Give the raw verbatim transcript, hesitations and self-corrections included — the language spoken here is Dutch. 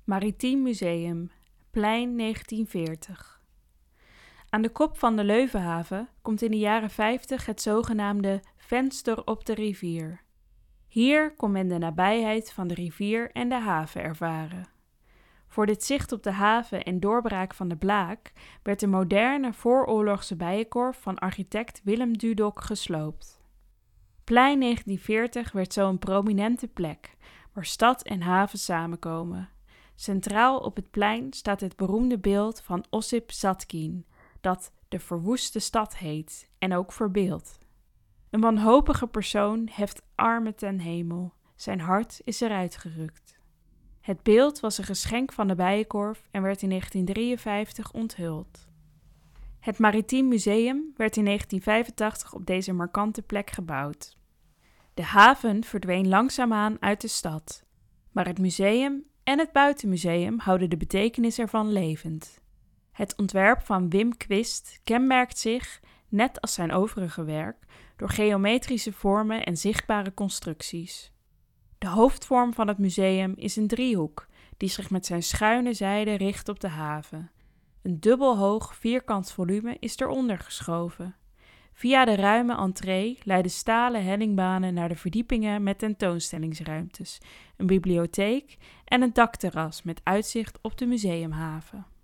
Maritiem Museum, plein negentien veertig. Aan de kop van de Leuvenhaven komt in de jaren vijftig het zogenaamde venster op de rivier. Hier kon men de nabijheid van de rivier en de haven ervaren. Voor dit zicht op de haven en doorbraak van de Blaak werd de moderne vooroorlogse bijenkorf van architect Willem Dudok gesloopt. Plein negentien veertig werd zo een prominente plek, waar stad en haven samenkomen. Centraal op het plein staat het beroemde beeld van Ossip Zadkine, dat de verwoeste stad heet en ook verbeeldt. Een wanhopige persoon heft armen ten hemel, zijn hart is eruit gerukt. Het beeld was een geschenk van de bijenkorf en werd in negentien drieënvijftig onthuld. Het Maritiem Museum werd in negentien vijfentachtig op deze markante plek gebouwd. De haven verdween langzaamaan uit de stad, maar het museum en het buitenmuseum houden de betekenis ervan levend. Het ontwerp van Wim Quist kenmerkt zich, net als zijn overige werk, door geometrische vormen en zichtbare constructies. De hoofdvorm van het museum is een driehoek, die zich met zijn schuine zijde richt op de haven. Een dubbelhoog vierkant volume is eronder geschoven. Via de ruime entree leiden stalen hellingbanen naar de verdiepingen met tentoonstellingsruimtes, een bibliotheek en een dakterras met uitzicht op de museumhaven.